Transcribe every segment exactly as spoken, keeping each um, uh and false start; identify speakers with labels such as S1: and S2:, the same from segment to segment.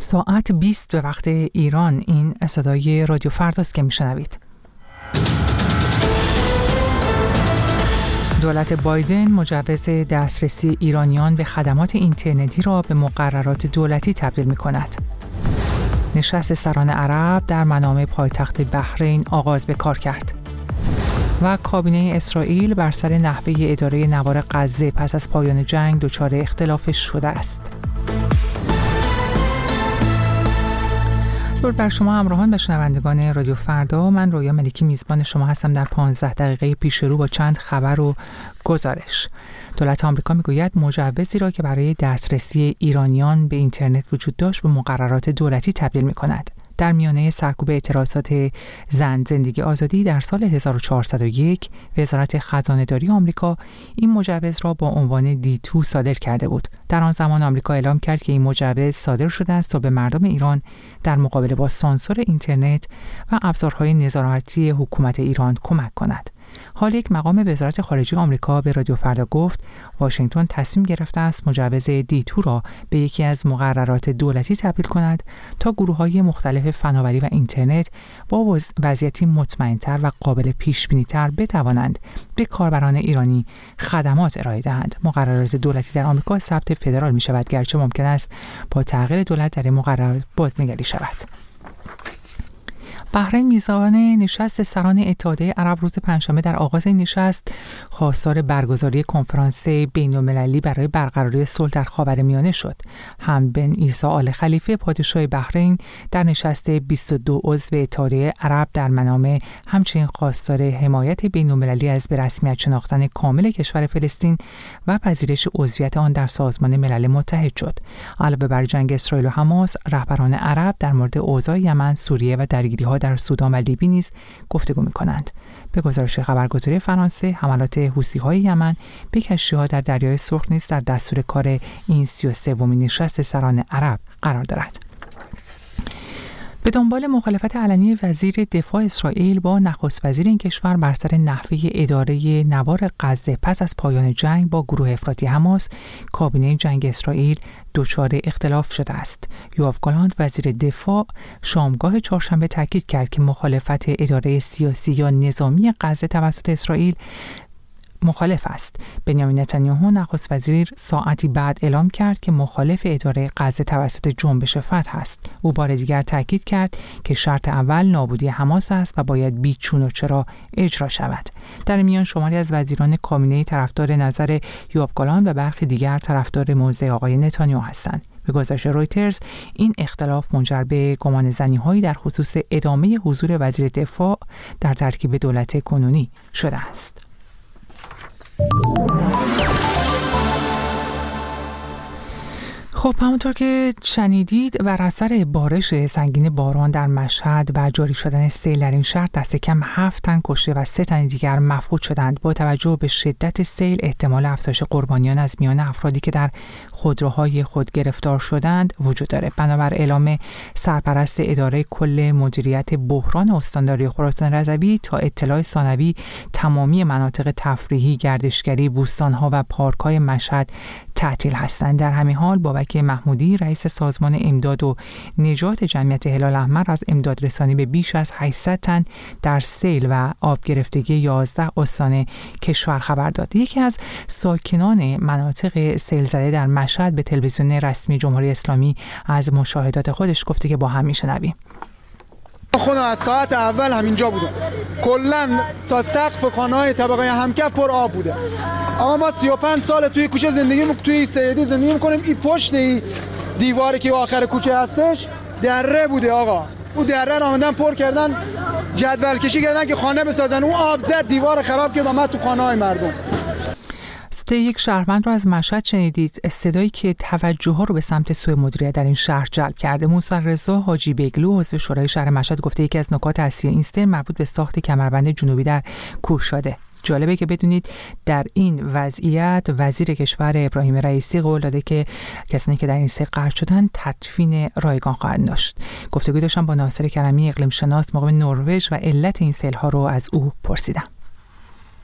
S1: ساعت بیست به وقت ایران. این صدای رادیو فرداست که میشنوید. دولت بایدن مجوز دسترسی ایرانیان به خدمات اینترنتی را به مقررات دولتی تبدیل می‌کند. نشست سران عرب در منامه پایتخت بحرین آغاز به کار کرد. و کابینه اسرائیل بر سر نحوه اداره نوار غزه پس از پایان جنگ دچار اختلاف شده است. درود بر شما همراهان و شنوندگان رادیو فردا. من رویا ملکی میزبان شما هستم در پانزده دقیقه پیش رو با چند خبر و گزارش. دولت آمریکا میگوید مجوزی را که برای دسترسی ایرانیان به اینترنت وجود داشت به مقررات دولتی تبدیل می‌کند. در میانه سرکوب اعتراضات زن زندگی آزادی در سال هزار و چهارصد و یک، وزارت خزانه‌داری آمریکا این مجوز را با عنوان دی تو صادر کرده بود. در آن زمان آمریکا اعلام کرد که این مجوز صادر شده است تا به مردم ایران در مقابله با سانسور اینترنت و ابزارهای نظارتی حکومت ایران کمک کند. حال یک مقام وزارت خارجه آمریکا به رادیو فردا گفت واشنگتن تصمیم گرفته است مجوز دی تو را به یکی از مقررات دولتی تبدیل کند تا گروه‌های مختلف فناوری و اینترنت با وضعیتی مطمئن‌تر و قابل پیش‌بینی‌تر بتوانند به کاربران ایرانی خدمات ارائه دهند. مقررات دولتی در آمریکا ثبت فدرال می‌شود، گرچه ممکن است با تغییر دولت در این مقررات بازنگری شود. بحرین میزبان نشست سران اتحادیه عرب روز پنجشنبه در آغاز این نشست خواستار برگزاری کنفرانس بین‌المللی برای برقراری صلح در خاورمیانه شد. هم بن عیسی آل خلیفه پادشاه بحرین در نشست بیست و دو عضو اتحادیه عرب در منامه همچنین خواستار حمایت بین‌المللی از به رسمیت شناختن کامل کشور فلسطین و پذیرش عضویت آن در سازمان ملل متحد شد. علاوه بر جنگ اسرائیل و حماس، رهبران عرب در مورد اوضاع یمن، سوریه و درگیری‌ها در سودان و لیبی نیز گفتگو می‌کنند. به گزارش خبرگزاری فرانسه، حملات حوثی‌های یمن به کشتی‌ها در دریای سرخ نیز در دستور کار این سی و سومین نشست سران عرب قرار دارد. به دنبال مخالفت علنی وزیر دفاع اسرائیل با نخست وزیر این کشور بر سر نحوه اداره نوار غزه پس از پایان جنگ با گروه افراطی حماس، کابینه جنگ اسرائیل دچار اختلاف شده است. یوآف گالانت وزیر دفاع شامگاه چهارشنبه تاکید کرد که مخالفت اداره سیاسی یا نظامی غزه توسط اسرائیل مخالف است. بنیامین نتانیاهو نخست وزیر ساعتی بعد اعلام کرد که مخالف اداره غزه توسط جنبش فتح است. او بار دیگر تاکید کرد که شرط اول نابودی حماس است و باید بی چون و چرا اجرا شود. در میان شماری از وزیران کابینه طرفدار نظر یوآف گالانت و برخی دیگر طرفدار موضع آقای نتانیاهو هستند. به گزارش رویترز این اختلاف منجر به گمانه‌زنی‌هایی در خصوص ادامه حضور وزیر دفاع در ترکیب دولت کنونی شده است. خب همونطور که شنیدید بر اثر بارش سنگین باران در مشهد و جاری شدن سیل در این شهر دست کم هفت تن کشته و سه تن دیگر مفقود شدند. با توجه به شدت سیل احتمال افزایش قربانیان از میان افرادی که در خودروهای خود گرفتار شدند وجود داره. بنابر اعلام سرپرست اداره کل مدیریت بحران استانداری خراسان رضوی تا اطلاع ثانوی تمامی مناطق تفریحی، گردشگری، بوستان‌ها و پارک‌های مشهد تعطیل هستند. در همین حال بابک محمودی رئیس سازمان امداد و نجات جمعیت هلال احمر از امداد رسانی به بیش از هشتصد تن در سیل و آب گرفتگی یازده استان کشور خبر داد. یکی از ساکنان مناطق سیل زده در مشهد به تلویزیون رسمی جمهوری اسلامی از مشاهدات خودش گفته که با هم میشنویم.
S2: خودم از ساعت اول همینجا بودم، کلا تا سقف خانه‌های طبقه همکف پر آب بوده. اما ما سی و پنج سال توی کوچه زندگی می‌کنیم، توی سیدی زندگی می‌کنیم. این پشت ای دیواری که آخر کوچه هستش دره بوده آقا. اون دره رو آمدن پر کردن، جدول کشی کردن که خانه بسازن. اون آب زد دیوار خراب کرد اومد تو خانه‌های مردم.
S1: صدای یک شهروند رو از مشهد شنیدید، صدایی که توجه ها رو به سمت سوء مدیریت در این شهر جلب کرده. موسی رضا حاجی بیگلو عضو شورای شهر مشهد گفته یکی از نکات اصلی این سیل مربوط به ساخت کمربند جنوبی در کوهشاده. جالبه که بدونید در این وضعیت وزیر کشور ابراهیم رئیسی قول داده که کسانی که در این سیل غرق شدن تدفین رایگان خواهند داشت. گفتگو داشتم با ناصر کرمی اقلیم شناس مقیم نروژ و علت این سیل ها رو از او پرسیدم.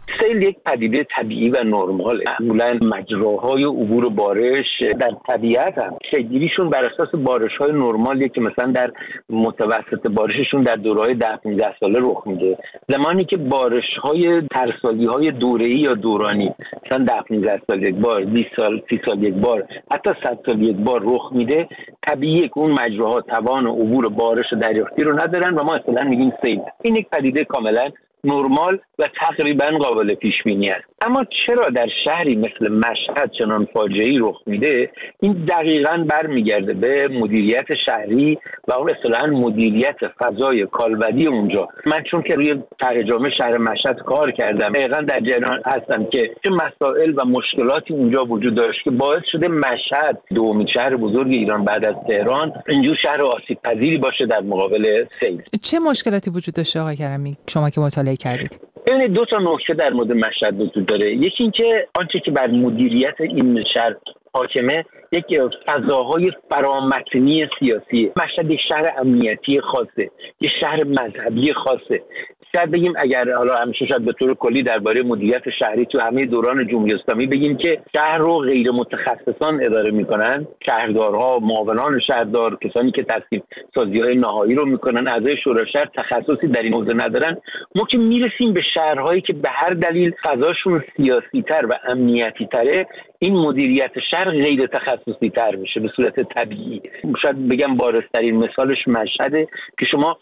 S3: سیل یک پدیده طبیعی و نرماله. معمولا مجراهای عبور بارش در طبیعت هم شکل‌گیریشون بر اساس بارش‌های نرمالیه که مثلا در متوسط بارششون در دوره‌های ده پانزده ساله رخ میده. زمانی که بارش‌های ترسالی‌های دوره‌ای یا دورانی مثلا ده پانزده سال یک بار، بیست سال، سی سال یک بار، حتی صد سال یک بار رخ میده، طبیعیه که اون مجراها توان عبور بارش دریافتی رو ندارن و ما اصلا میگیم سیل. این یک پدیده کاملا نرمال و تقریبا قابل پیش بینی است. اما چرا در شهری مثل مشهد چنان فاجعه‌ای رخ میده؟ این دقیقاً برمیگرده به مدیریت شهری و اون اصطلاحاً مدیریت فضای کالبدی اونجا. من چون که روی طرح جامع شهر مشهد کار کردم، دقیقاً در جریان هستم که چه مسائل و مشکلاتی اونجا وجود داشت که باعث شده مشهد دومین شهر بزرگ ایران بعد از تهران اینجور شهر آسیب پذیری باشه در مقابل سیل.
S1: چه مشکلاتی وجود داشته آقای کرمی شما که مطالعه کردید؟
S3: ببینید دو تا نکته در مورد مشهد وجود داره. یکی این که آنچه که بر مدیریت این شهر حاکمه یک فضاهای فرامتنی سیاسی. مشهد یک شهر امنیتی خاصه، یک شهر مذهبی خاصه. شاید بگیم اگر حالا همیشه شاید به طور کلی درباره مدیریت شهری تو همه دوران جمهوری اسلامی بگیم که شهر رو غیر متخصصان اداره میکنن، شهردارها، معاونان شهردار، کسانی که تصمیم سازی‌های نهایی رو میکنن، اعضای شورای شهر تخصصی در این حوزه ندارن. ما که میرسیم به شهرهایی که به هر دلیل فضاشون سیاسی تر و امنیتی تره، این مدیریت شهر غیر تخصصی تر میشه به صورت طبیعی. شاید بگم بارزترین مثالش مشهده که شما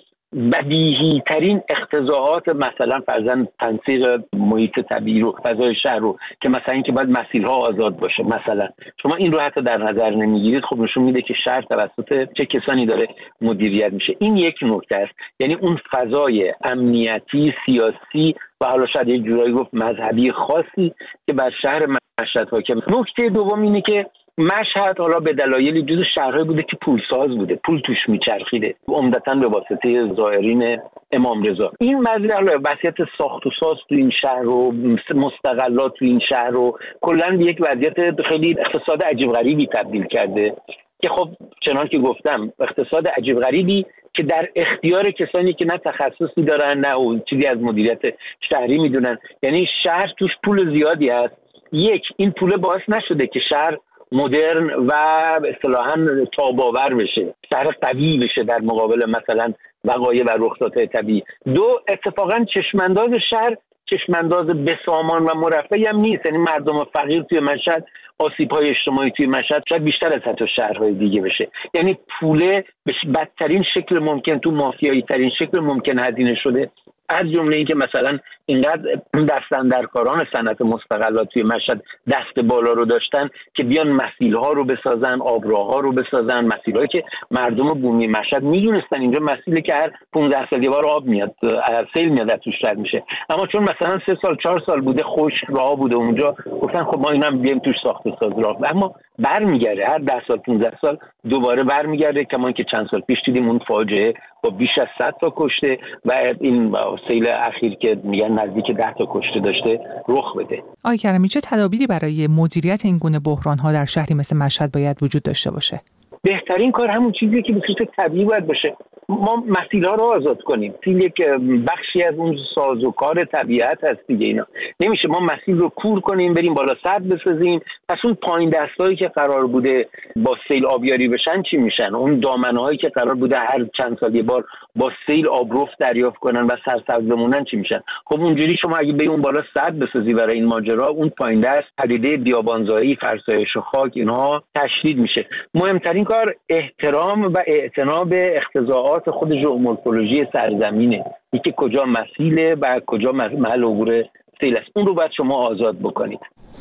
S3: بدیهی ترین اقتضاعات مثلا فرضاً تنسیق محیط طبیعی رو، فضای شهر رو، که مثلا اینکه باید مسیرها آزاد باشه، مثلا شما این رو حتی در نظر نمیگیرید، خب نشون میده که شهر توسط چه کسانی داره مدیریت میشه. این یک نکته است، یعنی اون فضای امنیتی، سیاسی و حالا شاید یه جورایی گفت مذهبی خاصی که بر شهر مشهد حاکمه. نکته دوم اینه که مشهد حالا به دلایلی جزو شهرهایی بوده که پولساز بوده، پول توش میچرخیده، عمدتاً به واسطه زائرین امام رضا. این مسئله حالا وضعیت ساخت و ساز تو این شهر و مستقلات تو این شهر رو کلاً به یک وضعیت خیلی اقتصاد عجیب غریبی تبدیل کرده که خب چنان که گفتم اقتصاد عجیب غریبی که در اختیار کسانی که نه تخصصی دارن نه اون چیزی از مدیریت شهری میدونن. یعنی شهر توش پول زیادی هست. یک، این پول باعث نشده که شهر مدرن و اصطلاحاً تاب‌آور بشه، شهر قوی بشه در مقابل مثلا وقایع و رخدادهای طبیعی. دو، اتفاقاً چشمانداز شهر چشمانداز بسامان و مرفهی هم نیست. یعنی مردم فقیر توی مشهد آسیب‌های اجتماعی توی مشهد شاید بیشتر از حتی شهرهای دیگه بشه. یعنی پوله به بدترین شکل ممکن، تو مافیایی ترین شکل ممکن هزینه شده. از جمله این که مثلا اینقدر دستاندرکاران صنعت مستقلات توی مشهد دست بالا رو داشتن که بیان مسیل‌ها رو بسازن، آبراها رو بسازن، مسیل‌هایی که مردم بومی مشهد میدونستن اینجا مسیلی که هر پانزده سال یه بار آب میاد، سیل میاد از توش رد میشه، اما چون مثلا سه سال چهار سال بوده خشک راه بوده اونجا، گفتن خب ما اینا هم بیایم توش ساخت و ساز راه. اما برمیگرده هر ده سال پانزده سال دوباره برمیگرده، کما اینکه چند سال پیش دیدیم اون فاجعه با بیش از صد تا کشته و این سیل اخیر که میگن نزدیک ده تا کشته داشته رخ بده.
S1: آقای کرمی، چه تدابیری برای مدیریت این گونه بحران‌ها در شهری مثل مشهد باید وجود داشته باشه؟
S3: بهترین کار همون چیزیه که به صورت طبیعی باید باشه. ما مسیل‌ها رو آزاد کنیم. سیل یک بخشی از اون سازوکار طبیعت هست دیگه. اینا نمیشه ما مسیل رو کور کنیم بریم بالا سد بسازیم، پس اون پایین دستایی که قرار بوده با سیل آبیاری بشن چی میشن؟ اون دامنه‌هایی که قرار بوده هر چند سال یه بار با سیل آبرفت دریافت کنن و سرسبز بمونن چی میشن؟ خب اونجوری شما اگه به اون بالا سد بسازی برای این ماجرا، اون پایین دست پدیده بیابانزایی، فرسایش خاک، اینها تشدید میشه. مهمترین کار احترام و اعتنا به اقتضاعات خود ژئومورفولوژی سرزمینه، اینکه کجا مسیله و کجا محل عبور سیل است، اون رو باید شما آزاد بکنید.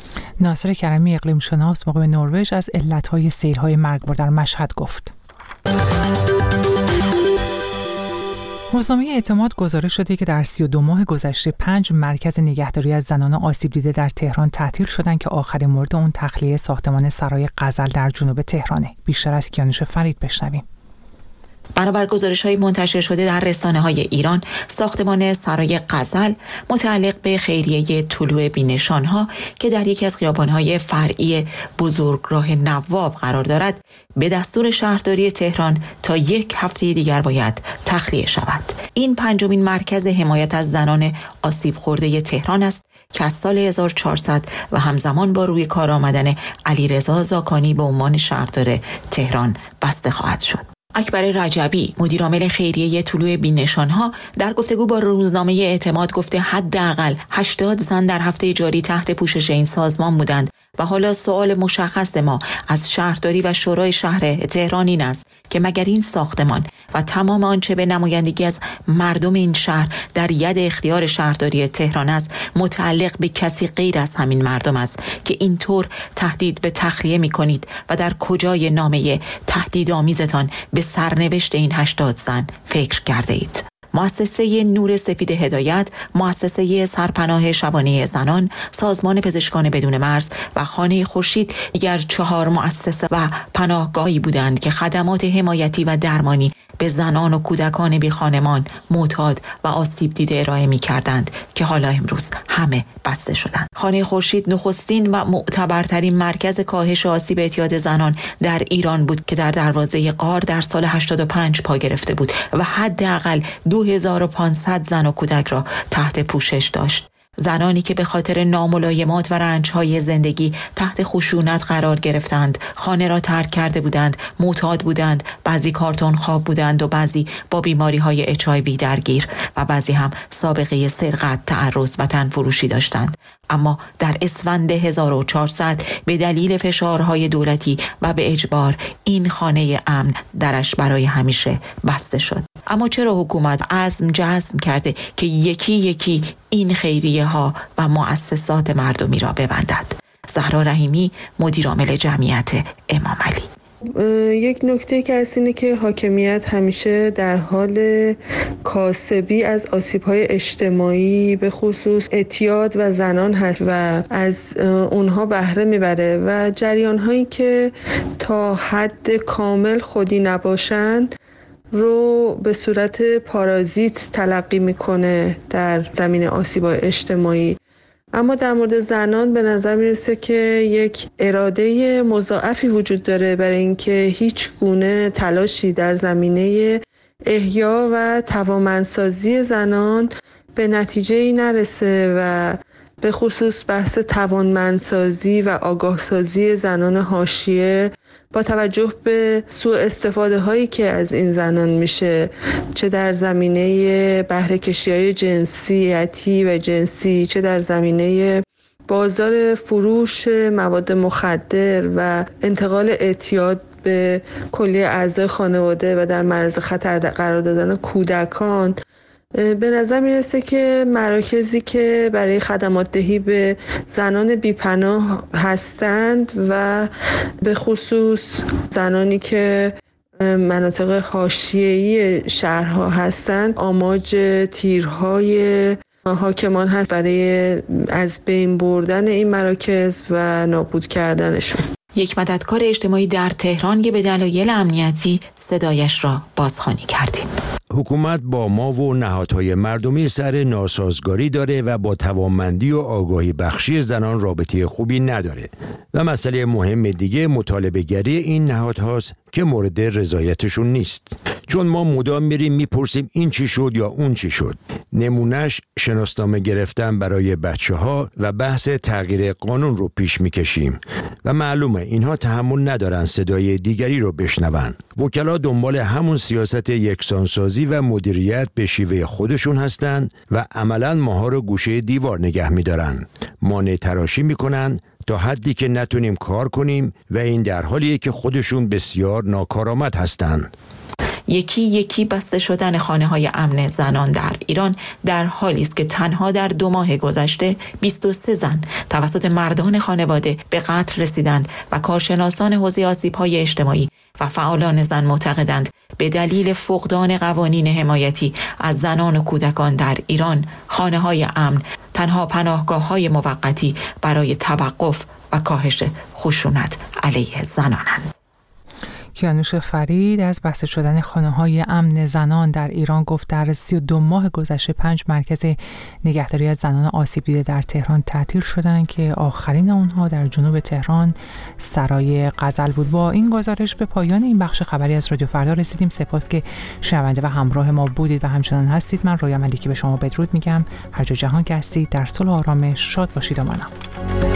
S1: ناصر کرمی، اقلیم شناس مقیم نروژ، از علتهای سیل‌های مرگبار در مشهد گفت. روزنامه اعتماد گزارش شده که در سی و دو ماه گذشته پنج مرکز نگهداری از زنان آسیب دیده در تهران تعطیل شدند که آخرین مورد اون تخلیه ساختمان سرای غزل در جنوب تهرانه. بیشتر از کیانوش فرید بشنویم.
S4: بنابر گزارش‌های منتشر شده در رسانه‌های ایران، ساختمان سرای غزل متعلق به خیریه طلوع بی‌نشان‌ها که در یکی از خیابان‌های فرعی بزرگراه نواب قرار دارد، به دستور شهرداری تهران تا یک هفته دیگر باید تخلیه شود. این پنجمین مرکز حمایت از زنان آسیب خورده تهران است که از سال هزار و چهارصد و همزمان با روی کار آمدن علیرضا زاکانی به عنوان شهردار تهران بسته خواهد شد. اکبر رجبی، مدیرعامل خیریه طلوع بی‌نشان‌ها، در گفتگو با روزنامه اعتماد گفته حداقل هشتاد زن در هفته جاری تحت پوشش این سازمان بودند و حالا سوال مشخص ما از شهرداری و شورای شهر تهران این است که مگر این ساختمان و تمام آنچه به نمایندگی از مردم این شهر در ید اختیار شهرداری تهران است متعلق به کسی غیر از همین مردم است که اینطور تهدید به تخلیه می کنید و در کجای نامه تهدیدآمیزتان به سرنوشت این هشتاد زن فکر کرده اید؟ مؤسسه نور سپید هدایت، مؤسسه سرپناه شبانه زنان، سازمان پزشکان بدون مرز و خانه خورشید دیگر چهار مؤسسه و پناهگاهی بودند که خدمات حمایتی و درمانی به زنان و کودکان بی خانمان، معتاد و آسیب دیده ارائه می کردند که حالا امروز همه بسته شدند. خانه خورشید نخستین و معتبرترین مرکز کاهش آسیب اعتیاد زنان در ایران بود که در دروازه غار در سال هشتاد و پنج پا گرفته بود و حداقل دو هزار و پانصد زن و کودک را تحت پوشش داشت. زنانی که به خاطر ناملایمات و رنج‌های زندگی تحت خشونت قرار گرفتند، خانه را ترک کرده بودند، معتاد بودند، بعضی کارتون خواب بودند و بعضی با بیماری‌های اچ آی وی درگیر و بعضی هم سابقه سرقت، تعرض و تنفروشی داشتند. اما در اسفند هزار و چهارصد به دلیل فشارهای دولتی و به اجبار این خانه امن درش برای همیشه بسته شد. اما چرا حکومت عزم جزم کرده که یکی یکی این خیریه ها و مؤسسات مردمی را ببندد؟ زهرا رحیمی، مدیر عامل جمعیت امام علی.
S5: یک نکته که از اینه که حاکمیت همیشه در حال کاسبی از آسیب‌های اجتماعی به خصوص اعتیاد و زنان هست و از اونها بهره میبره و جریان‌هایی که تا حد کامل خودی نباشند رو به صورت پارازیت تلقی میکنه در زمین آسیب‌های اجتماعی. اما در مورد زنان به نظر میرسه که یک اراده مضاعفی وجود داره برای اینکه هیچ گونه تلاشی در زمینه احیا و توانمندسازی زنان به نتیجه‌ای نرسه و به خصوص بحث توانمندسازی و آگاهسازی زنان حاشیه با توجه به سوء استفاده هایی که از این زنان میشه، چه در زمینه بهره کشی های جنسیتی و جنسی، چه در زمینه بازار فروش مواد مخدر و انتقال اعتیاد به کلیه اعضای خانواده و در معرض خطر قرار دادن کودکان، به نظر میرسه که مراکزی که برای خدمات دهی به زنان بیپناه هستند و به خصوص زنانی که مناطق حاشیه‌ای شهرها هستند آماج تیرهای حاکمان هست برای از بین بردن این مراکز و نابود کردنشون.
S4: یک مددکار اجتماعی در تهران که به دلایل امنیتی صدایش را بازخوانی کردیم.
S6: حکومت با ما و نهادهای مردمی سر ناسازگاری داره و با توانمندی و آگاهی بخشی زنان رابطه خوبی نداره و مسئله مهم دیگه مطالبه گری این نهادهاست که مورد رضایتشون نیست. چون ما مدام میریم میپرسیم این چی شد یا اون چی شد. نمونهش شناسنامه گرفتن برای بچه ها و بحث تغییر قانون رو پیش میکشیم و معلومه اینها تحمل ندارن صدای دیگری رو بشنون. وکلا دنبال همون سیاست یکسانسازی و مدیریت به شیوه خودشون هستن و عملاً ماها رو گوشه دیوار نگه میدارن. مانع تراشی میکنن تا حدی که نتونیم کار کنیم و این در حالیه که خودشون بسیار ناکارآمد هستن.
S4: یکی یکی بسته شدن خانه‌های امن زنان در ایران در حالی است که تنها در دو ماه گذشته بیست و سه زن توسط مردان خانواده به قتل رسیدند و کارشناسان حوزه آسیب‌های اجتماعی و فعالان زن معتقدند به دلیل فقدان قوانین حمایتی از زنان و کودکان در ایران خانه‌های امن تنها پناهگاه‌های موقتی برای توقف و کاهش خشونت علیه زنانند.
S1: کیانوش فرید از بسته شدن خانه‌های امن زنان در ایران گفت در سی و دو ماه گذشته پنج مرکز نگهداری از زنان آسیب دیده در تهران تعطیل شدند که آخرین آنها در جنوب تهران سرای غزل بود. با این گزارش به پایان این بخش خبری از رادیو فردا رسیدیم. سپاس که شنونده و همراه ما بودید و همچنان هستید. من رویا ملیکی به شما بدرود میگم. هر جا جهان که هستید در صلح و آرامش شاد باشید و مانا.